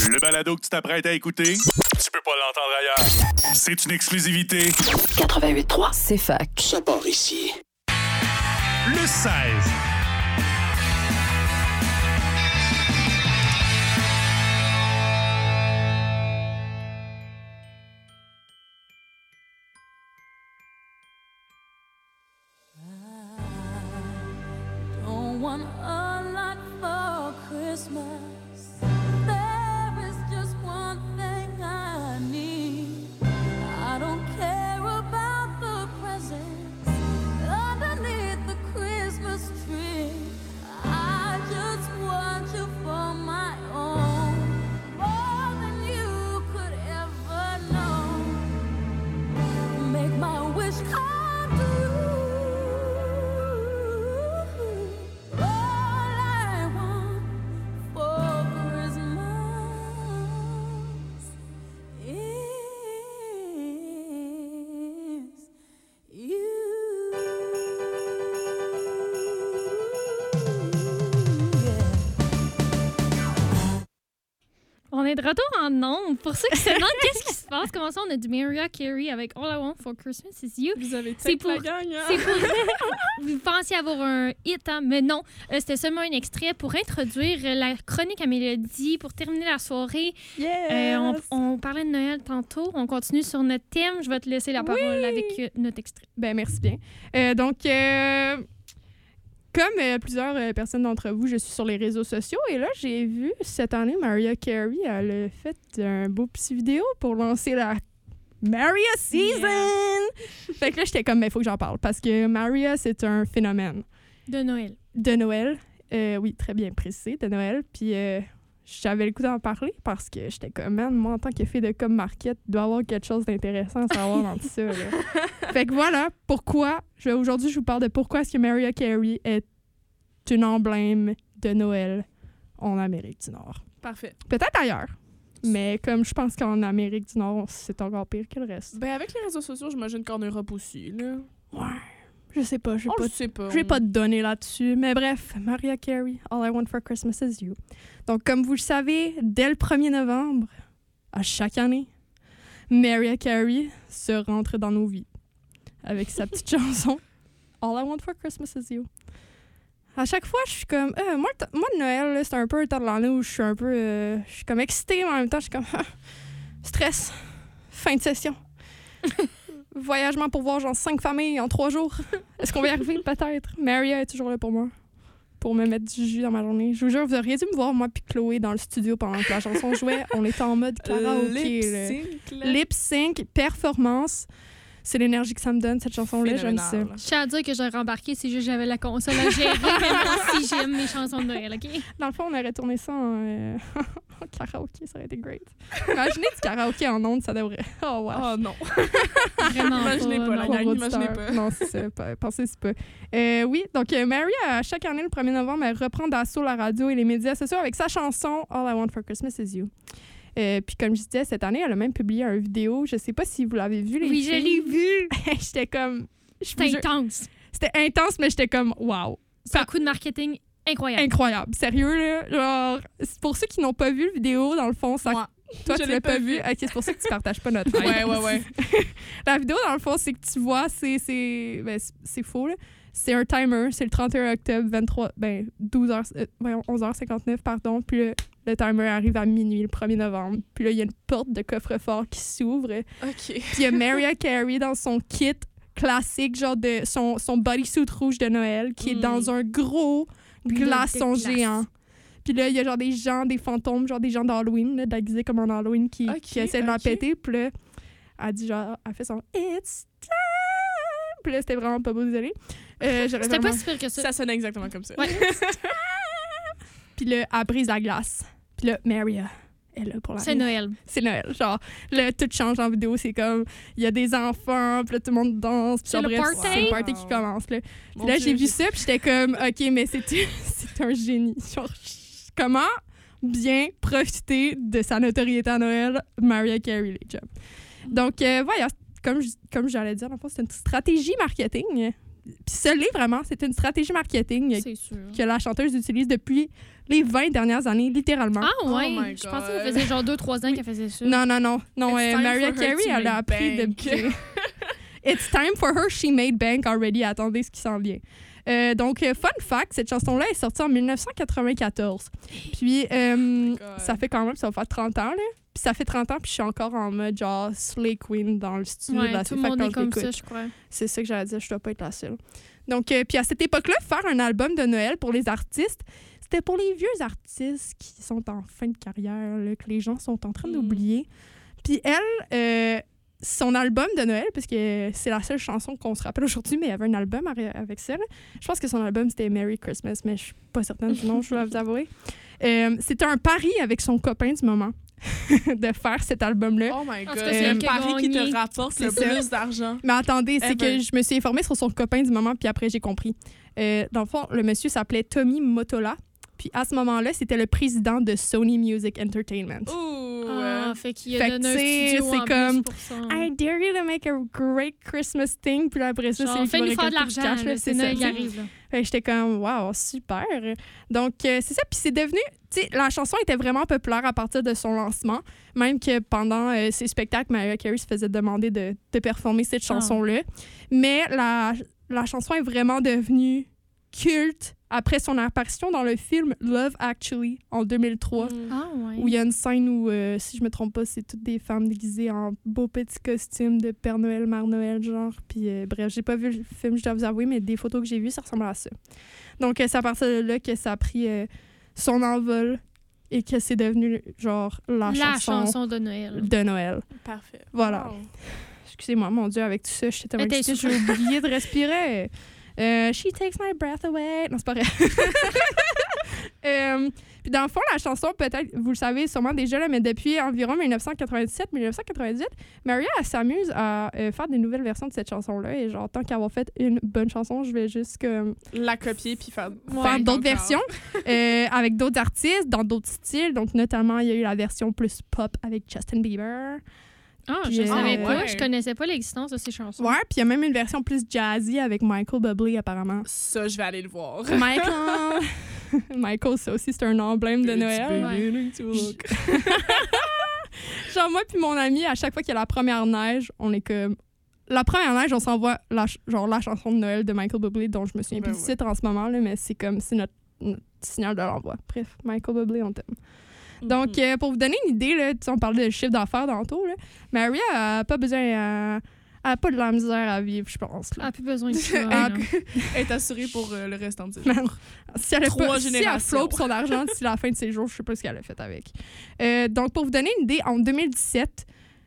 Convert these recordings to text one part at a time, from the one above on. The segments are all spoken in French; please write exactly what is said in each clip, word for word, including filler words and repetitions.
Le balado que tu t'apprêtes à écouter, tu peux pas l'entendre ailleurs. C'est une exclusivité. quatre-vingt-huit trois, C'est fac. ça part ici. Le seize. Don't want a lot for Christmas. There is just one thing I need. I don't care about the presents underneath the Christmas tree. I just want you for my own, more than you could ever know. Make my wish come true. On est de retour en nombre. Pour ceux qui se demandent qu'est-ce qui se passe, comment ça, on a du Mariah Carey avec All I Want for Christmas Is You. Vous avez C'est c'est pour- la gang, hein? C'est pour... Vous pensiez avoir un hit, hein? Mais non. Euh, C'était seulement un extrait pour introduire euh, la chronique à Mélodie, pour terminer la soirée. Yes! Euh, on, on parlait de Noël tantôt. On continue sur notre thème. Je vais te laisser la parole Oui! avec euh, notre extrait. Ben, merci bien. Euh, donc, euh, comme euh, plusieurs euh, personnes d'entre vous, je suis sur les réseaux sociaux et là, j'ai vu cette année, Mariah Carey, elle a fait un beau petit vidéo pour lancer la Mariah Season! Yeah. Fait que là, j'étais comme, mais il faut que j'en parle parce que Mariah, c'est un phénomène De Noël. de Noël. Euh, oui, très bien précisé, de Noël. Puis euh, j'avais le goût d'en parler parce que j'étais comme, man, moi, en tant que fille de com market, il doit y avoir quelque chose d'intéressant à savoir dans tout ça. Là. Fait que voilà pourquoi, je, aujourd'hui, je vous parle de pourquoi est-ce que Mariah Carey est une emblème de Noël en Amérique du Nord. Parfait. Peut-être ailleurs, mais comme je pense qu'en Amérique du Nord, c'est encore pire que le reste. Ben, avec les réseaux sociaux, j'imagine qu'en Europe aussi, là. Ouais, je sais pas, je On pas le sait pas. Je vais pas te donner là-dessus. Mais bref, Mariah Carey, All I Want for Christmas Is You. Donc, comme vous le savez, dès le premier novembre, à chaque année, Mariah Carey se rentre dans nos vies avec sa petite chanson All I Want for Christmas Is You. À chaque fois, je suis comme... Euh, moi, t- moi, de Noël, là, c'est un peu un temps de l'année où je suis un peu... euh, je suis comme excitée, mais en même temps, je suis comme... stress. Fin de session. Voyagement pour voir genre cinq familles en trois jours. Est-ce qu'on va y arriver? Peut-être. Maria est toujours là pour moi. Pour me mettre du jus dans ma journée. Je vous jure, vous auriez dû me voir, moi puis Chloé, dans le studio pendant que la chanson jouait. On était en mode karaoké. là. Lip-sync, là. Lip sync, performance. C'est l'énergie que ça me donne, cette chanson-là. J'aime ça. Phénoménal. Je tiens à dire que j'aurais embarqué, c'est juste que j'avais la console à gérer, même si j'aime mes chansons de Noël, OK? Dans le fond, on aurait tourné ça en, euh, en karaoké. Ça aurait été great. Imaginez du karaoké en ondes, ça devrait... Oh, wow. Oh non. Vraiment Imaginez pas, la non. gang, imaginez pas. Non, c'est ça. pas- Pensez c'est pas. Euh, oui, donc euh, Mary, à chaque année, le premier novembre, elle reprend d'assaut la radio et les médias sociaux avec sa chanson All I Want for Christmas Is You. Euh, puis comme je disais, cette année, elle a même publié une vidéo. Je sais pas si vous l'avez vu, les Oui, je filles. l'ai vu. J'étais comme... je vous C'était jure- intense. C'était intense, mais j'étais comme, wow. C'est un coup de marketing incroyable. Incroyable. Sérieux, là. Genre, c'est pour ceux qui n'ont pas vu la vidéo, dans le fond, ça... Moi. Toi, Je tu l'ai l'as pas pas vu. vu. Ok, c'est pour ça que tu partages pas notre Ouais, ouais, ouais. La vidéo, dans le fond, c'est que tu vois, c'est, c'est, ben, c'est- c'est faux, là. C'est un timer, c'est le trente et un octobre, vingt-trois, ben, douze heures, euh, voyons, onze heures cinquante-neuf, pardon. Puis le, le timer arrive à minuit, le premier novembre. Puis là, il y a une porte de coffre-fort qui s'ouvre. OK. Puis il y a Mariah Carey dans son kit classique, genre de son, son bodysuit rouge de Noël, qui est Mm. dans un gros Bloc glaçon de glace. géant. Puis là, il y a genre des gens, des fantômes, genre des gens d'Halloween, là, déguisés comme en Halloween, qui, Ok, qui essaient de la ok. péter. Puis là, elle dit genre, elle fait son It's time! Puis là, c'était vraiment pas beau, désolé. Euh, j'aurais C'était vraiment- pas si pire que ça. Ça sonne exactement comme ça. Ouais. Puis là, elle brise la glace. Puis là, Maria est là pour la C'est Noël. C'est Noël. Genre, là, tout change en vidéo. C'est comme, il y a des enfants, puis là, tout le monde danse. Puis C'est genre, le bref, party. c'est le party Wow. qui commence, là. Puis Mon là, Dieu, j'ai vu j'ai- ça, puis j'étais comme, OK, mais c'est, c'est un génie. Genre, comment bien profiter de sa notoriété à Noël, Mariah Carey, les chums. Donc, euh, voilà, comme, je- comme j'allais dire, en fait, c'est une stratégie marketing. Puis ça l'est vraiment, c'est une stratégie marketing C'est sûr. que la chanteuse utilise depuis les vingt dernières années, littéralement. Ah ouais, Oh my je pensais God. qu'elle faisait genre deux trois ans qu'elle faisait ça. Non, non, non. non It's euh, time Mariah for her Carey, to elle a make appris bank. depuis... It's time for her, she made bank already. Attendez ce qui s'en vient. Euh, donc, euh, fun fact, cette chanson-là est sortie en dix-neuf cent quatre-vingt-quatorze. Puis, euh, God. ça fait quand même, ça va faire trente ans, là. Puis ça fait trente ans, puis je suis encore en mode genre Slay Queen dans le studio. Ouais, là, tout c'est le fait monde quand est je comme l'écoute. ça, je crois. C'est ça que j'allais dire, je dois pas être la seule. Donc, euh, puis à cette époque-là, faire un album de Noël pour les artistes, c'était pour les vieux artistes qui sont en fin de carrière, là, que les gens sont en train Mm. d'oublier. Puis elle, euh, son album de Noël, parce que c'est la seule chanson qu'on se rappelle aujourd'hui, mais il y avait un album ar- avec ça. là. Je pense que son album, c'était Merry Christmas, mais je suis pas certaine du nom, je dois vous avouer. Euh, c'était un pari avec son copain du moment de faire cet album-là. Oh my En God. tout cas, c'est C'est elle un qui a pari qui gagné. te rapporte le C'est ça. plus d'argent. Mais attendez, c'est Ever. que je me suis informée sur son copain du moment, puis après, j'ai compris. Euh, dans le fond, le monsieur s'appelait Tommy Mottola. Puis à ce moment-là, c'était le président de Sony Music Entertainment. Ouh. Ah, fait qu'il a Fait que, donné un tu sais, studio c'est en comme, plus pour ça. I dare you to make a great Christmas thing. Puis là, après ça, Genre, c'est lui qui va fais-nous faire de récolter du l'argent, cash, là, là, c'est ça, Noël tu qui sais. arrive. là. Fait que j'étais comme, wow, super. Donc, euh, c'est ça. Puis c'est devenu, tu sais, la chanson était vraiment populaire à partir de son lancement. Même que pendant euh, ses spectacles, Mariah Carey se faisait demander de, de performer cette Ah. chanson-là. Mais la, la chanson est vraiment devenue culte après son apparition dans le film Love Actually en deux mille trois. Mm. Ah ouais. Où il y a une scène où, euh, si je me trompe pas, c'est toutes des femmes déguisées en beaux petits costumes de Père Noël, Mère Noël, genre. Puis euh, bref, j'ai pas vu le film, je dois vous avouer, mais des photos que j'ai vues, ça ressemble à ça. Donc euh, c'est à partir de là que ça a pris euh, son envol et que c'est devenu, genre, la, La chanson, chanson de Noël. de Noël. Parfait. Voilà. Wow. Excusez-moi, mon Dieu, avec tout ça, j'étais tellement Elle était excitée, j'ai oublié de respirer. Euh, She takes my breath away. Non, c'est pas vrai. Euh, puis dans le fond, la chanson, peut-être, vous le savez sûrement déjà, là, mais depuis environ dix-neuf cent quatre-vingt-dix-sept dix-neuf cent quatre-vingt-dix-huit, Mariah elle s'amuse à euh, faire des nouvelles versions de cette chanson-là. Et genre, tant qu'avoir fait une bonne chanson, je vais juste comme, La copier puis faire, faire d'autres versions euh, avec d'autres artistes, dans d'autres styles. Donc, notamment, il y a eu la version plus pop avec Justin Bieber. Ah, Puis, je euh, savais pas. ouais. Je connaissais pas l'existence de ces chansons. Ouais, puis il y a même une version plus jazzy avec Michael Bublé, apparemment. Ça, je vais aller le voir. Michael! Michael, ça aussi, c'est un emblème de Noël. Ouais. Genre, moi puis mon ami, à chaque fois qu'il y a la première neige, on est comme... La première neige, on s'envoie la, ch- genre, la chanson de Noël de Michael Bublé, dont je me souviens Ben plus du ouais. titre en ce moment, là, mais c'est comme, c'est notre, notre signal de l'envoi. Bref, Michael Bublé, on t'aime. Donc, euh, pour vous donner une idée, là, tu sais, on parlait de chiffre d'affaires tantôt, là, Maria a pas besoin... euh, elle a pas de la misère à vivre, je pense. Elle Là. a plus besoin de ça. Ah, là. Elle est assurée pour euh, le restant de ses Man, jours. Si elle, a Trois pas, si elle générations. flotte son argent d'ici la fin de ses jours, je sais pas ce qu'elle a fait avec. Euh, donc, pour vous donner une idée, en deux mille dix-sept,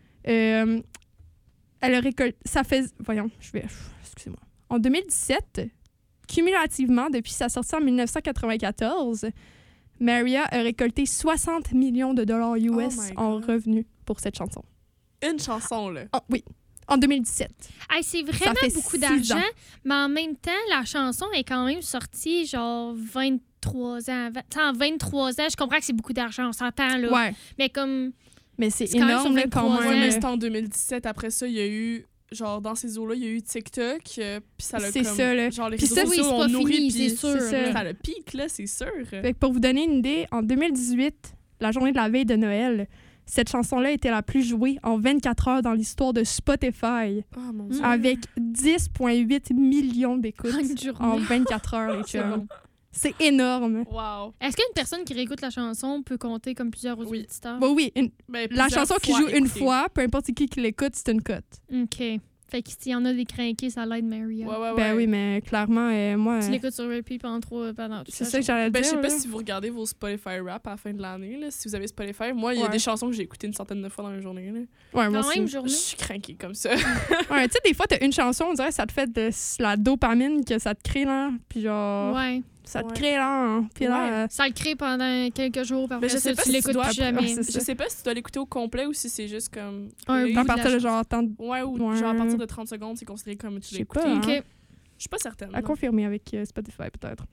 euh, elle a récolté... Ça fait... Voyons, je vais... Excusez-moi. En deux mille dix-sept, cumulativement, depuis sa sortie en dix-neuf cent quatre-vingt-quatorze, Mariah a récolté soixante millions de dollars U S Oh my en God. revenus pour cette chanson. Une chanson, là. Ah, oui, en deux mille dix-sept. Hey, c'est vraiment fait beaucoup six d'argent, ans. mais en même temps, la chanson est quand même sortie genre vingt-trois ans avant. Tu sais, en vingt-trois ans, je comprends que c'est beaucoup d'argent, on s'entend là. Ouais, Mais comme. mais c'est C'est quand même sur énorme là, quand vingt-trois même. ans. Ouais, mais là. c'était en deux mille dix-sept. Après ça, il y a eu... Genre, dans ces eaux-là, il y a eu TikTok, euh, puis ça l'a C'est comme... ça, là. Genre, les Puis réseaux ça, oui, sociaux c'est ont pas nourri, fini, puis c'est sûr, c'est ça. Ça le pique, là, c'est sûr. Fait que pour vous donner une idée, en deux mille dix-huit, la journée de la veille de Noël, cette chanson-là était la plus jouée en vingt-quatre heures dans l'histoire de Spotify, Oh, mon Dieu. Mm. avec dix virgule huit millions d'écoutes Une journée. en vingt-quatre heures, les C'est chums. bon. C'est énorme. Wow. Est-ce qu'une personne qui réécoute la chanson peut compter comme plusieurs Oui. auditeurs? Bon, oui, une- Ben, la plusieurs chanson qui fois joue une écoutée. fois, peu importe qui qui l'écoute, c'est une cote. OK. Fait que s'il y en a des crinqués, ça l'aide Maria. Ouais, ouais, ouais. Ben oui, mais clairement, euh, moi, Tu euh, l'écoutes sur repeat pendant trois pendant toute c'est la ça que chanson. j'allais Ben, je dire. sais pas là. si vous regardez vos Spotify rap à la fin de l'année, là, si vous avez Spotify. Moi, il y a Ouais. des chansons que j'ai écoutées une centaine de fois dans la journée. Là. Ouais, moi Quand aussi. même, Je journée. suis craquée comme ça. Ouais, tu sais, des fois, t'as une chanson, on dirait que ça te fait de la dopamine que ça te crée, là. Puis genre, Ouais. ça te Ouais. crée, là. hein. Puis là, Ouais. euh, Ça le crée pendant quelques jours, par Mais je après sais ça, pas tu si tu l'écoutes dois plus après- jamais. ouais, c'est Je sais pas si tu dois l'écouter au complet ou si c'est juste comme. Un play. bout à de partir la de genre, tant Ouais, ou Ouais. genre à partir de trente secondes, c'est considéré comme tu Je l'as sais écouté. pas, hein. OK. Je suis pas certaine. à non. confirmer avec euh, Spotify, peut-être.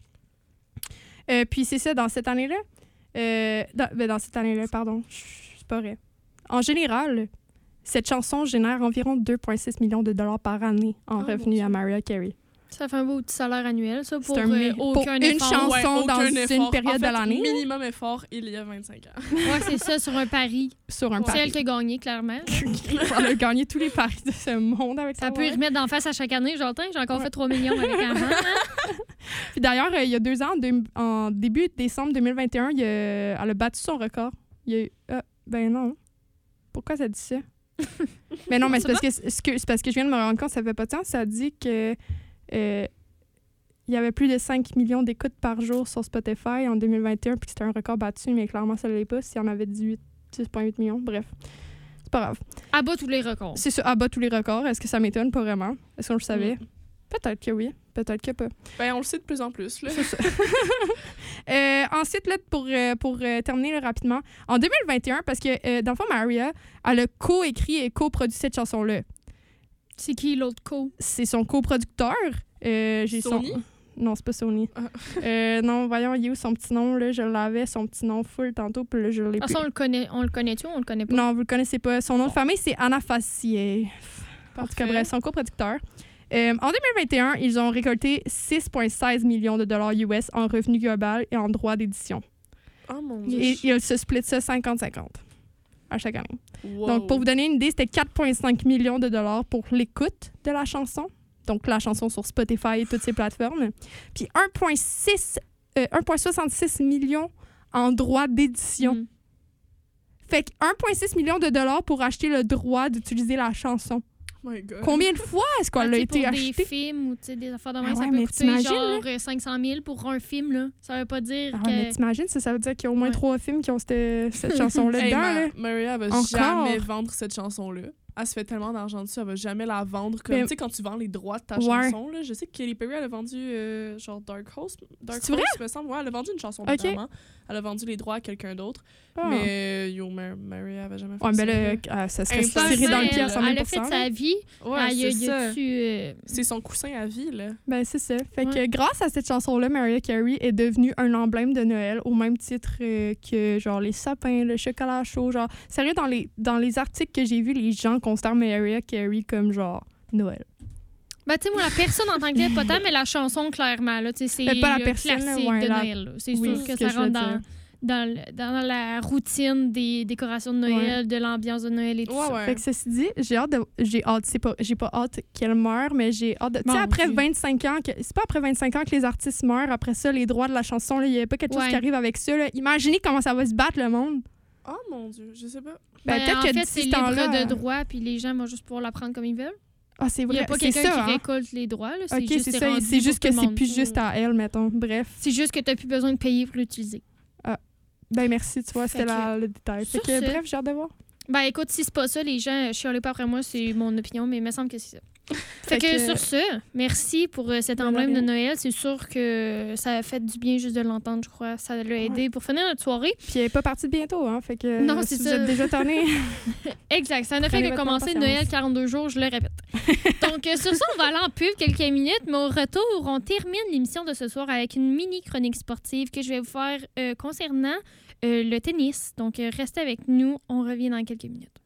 Euh, puis c'est ça, dans cette année-là, euh, dans, ben, dans cette année-là, pardon, chut, c'est pas vrai. En général, cette chanson génère environ deux virgule six millions de dollars par année en Oh, mon revenus Dieu. à Mariah Carey. Ça fait un beau petit salaire annuel, ça, pour, C'est un euh, mi- pour aucun une effort. chanson. Ouais, dans aucun une effort. période En fait, de l'année. minimum effort il y a vingt-cinq ans. Ouais, c'est ça, sur un pari. Sur un Ouais. C'est pari. elle qui a gagné, clairement. Elle a gagné tous les paris de ce monde avec Ça ça. peut y remettre d'en face à chaque année, j'entends. J'ai encore Ouais. fait trois millions avec avant. hein. Puis d'ailleurs, euh, il y a deux ans, en, deux- en début décembre deux mille vingt et un, il y a- elle a battu son record. Il y a eu... Ah, ben non. Pourquoi ça dit ça? Mais non, mais c'est parce, que, c'est que- c'est parce que je viens de me rendre compte, ça fait pas de temps. Ça dit que euh, il y avait plus de cinq millions d'écoutes par jour sur Spotify en deux mille vingt et un, puis que c'était un record battu, mais clairement, ça ne l'est pas. S'il y en avait dix-huit, six virgule huit millions, bref. C'est pas grave. À bas tous les records. C'est ça, à bas tous les records. Est-ce que ça m'étonne? Pas vraiment. Est-ce qu'on le savait? Mm. Peut-être que oui, peut-être que pas. Ben, on le sait de plus en plus. Là. Euh, ensuite, là, pour, euh, pour euh, terminer là, rapidement, en deux mille vingt et un, parce que euh, dans le fond, Maria, elle a co-écrit et co-produit cette chanson-là. C'est qui l'autre co? C'est son coproducteur. Euh, j'ai Sony? Son... Non, c'est pas Sony. Ah. Euh, non, voyons, il est où son petit nom? Là? Je l'avais, son petit nom full tantôt, puis là, je l'ai Ah, plus. ça, on le connaît. On le connaît-tu ou on le connaît pas? Non, vous le connaissez pas. Son nom de famille, c'est Anna Fassier. En tout cas, Parfait. bref, son coproducteur. Euh, en deux mille vingt et un, ils ont récolté six virgule seize millions de dollars U S en revenus global et en droits d'édition. Oh mon dieu. Et ils se split ça cinquante cinquante à chaque année. Wow. Donc, pour vous donner une idée, c'était quatre virgule cinq millions de dollars pour l'écoute de la chanson. Donc, la chanson sur Spotify et toutes ces plateformes. Puis un virgule six, euh, un virgule soixante-six millions en droits d'édition. Mm. Fait que un virgule six millions de dollars pour acheter le droit d'utiliser la chanson. Oh my God. Combien de fois est-ce Ah, qu'elle tu a sais, été pour achetée? des films ou tu sais, des affaires de même, Ah ça ouais, peut mais coûter t'imagines, genre euh, cinq cent mille pour un film. Là. Ça veut pas dire Ah que... ouais, mais t'imagines, ça, ça veut dire qu'il y a au moins Ouais. trois films qui ont cette, cette chanson-là Hey, dedans. ma- là. Maria, elle va Encore? jamais vendre cette chanson-là. Elle se fait tellement d'argent dessus, elle va jamais la vendre. Comme, Mais- tu sais, quand tu vends les droits de ta Ouais. chanson, là, je sais que Katy Perry, elle a vendu euh, genre Dark Horse. Dark C'est Horse, vrai? me semble. Ouais, elle a vendu une chanson Ok. notamment. Elle a vendu les droits à quelqu'un d'autre. Ah. Mais euh, yo, Mar- Maria, elle va jamais faire Ouais, ça. mais là, là. ah, ça serait Impossible. tiré dans le pied à Elle- cent mille Elle a pour fait cent. sa vie. Ouais, Ah, y a- c'est y ça. a-tu, euh, C'est son coussin à vie, là. Ben, c'est ça. Fait que Ouais. grâce à cette chanson-là, Mariah Carey est devenue un emblème de Noël au même titre euh, que genre les sapins, le chocolat chaud. Genre, sérieux, dans les, dans les articles que j'ai vus, les gens considèrent Mariah Carey comme genre Noël. Ben, tu sais, moi, la personne en tant que telle, pas tant, mais la chanson, clairement, là, tu sais, c'est Mais pas la le personne, là, classique ouais, de la- Noël. là. C'est Oui, sûr que ce que ça je veux rentre dire. dans, dans, le- dans la routine des décorations de Noël, de l'ambiance de Noël et tout Ouais, ça. ouais. Fait que ceci dit, j'ai hâte de. J'ai hâte, c'est pas, j'ai pas hâte qu'elle meure, mais j'ai hâte de. Tu sais, Mon après Dieu. vingt-cinq ans, que, c'est pas après vingt-cinq ans que les artistes meurent. Après ça, les droits de la chanson, il y a pas quelque chose Ouais. qui arrive avec ça. Là. Imaginez comment ça va se battre, le monde. Oh mon dieu, je sais pas. Ben, Ben, peut-être en que fait, d'ici c'est ce libre temps-là. de droit, puis les gens vont juste pouvoir la prendre comme ils veulent. Ah, c'est Il n'y vrai. a pas c'est quelqu'un ça, qui hein? récolte les droits. Là. Ok, juste c'est ça. rendu C'est pour juste tout que le c'est monde. plus juste à elle, mettons. Bref. C'est juste que tu n'as plus besoin de payer pour l'utiliser. Ben, merci, tu vois, Fait c'était que- la- le détail. Fait Sur que, ce- bref, j'ai hâte de voir. Ben écoute, si c'est pas ça, les gens, chialez pas après moi, c'est mon opinion, mais il me semble que c'est ça. Fait, Fait que, que- sur ce, merci pour euh, cet De emblème de rien. Noël. C'est sûr que ça a fait du bien juste de l'entendre, je crois. Ça l'a aidé pour finir notre soirée. Puis elle est pas partie bientôt, hein. Fait que. Non, euh, c'est si ça. vous êtes déjà tanné. Exact. Ça ne fait Prenez que votre commencer temps de Noël patience. quarante-deux jours, je le répète. Donc, euh, sur ça, on va aller en pub quelques minutes, mais au retour, on termine l'émission de ce soir avec une mini chronique sportive que je vais vous faire euh, concernant euh, le tennis. Donc, euh, restez avec nous. On revient dans quelques minutes.